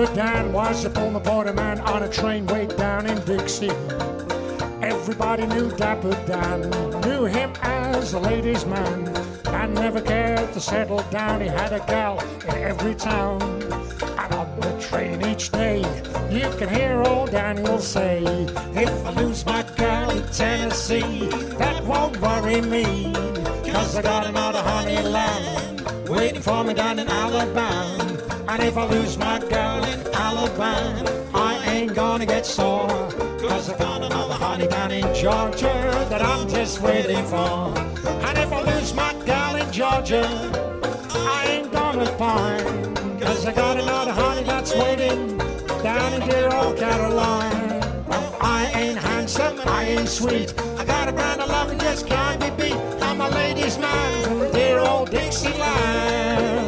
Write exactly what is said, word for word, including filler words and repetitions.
Dapper Dan was a former border man on a train way down in Dixie. Everybody knew Dapper Dan, knew him as a ladies' man, and never cared to settle down. He had a gal in every town. And on the train each day, you can hear old Daniel say, if I lose my gal in Tennessee, that won't worry me, 'cause I got another honey lamb waiting for me down in Alabama. And if I lose my gal in Alabama, I ain't gonna get sore, 'cause I got another honey down in Georgia that I'm just waiting for. And if I lose my gal in Georgia, I ain't gonna pine, 'cause I got another honey that's waiting down in dear old Caroline. Well, I ain't handsome, I ain't sweet, I got a brand of love that just can't be beat. I'm a ladies' man from dear old Dixieland.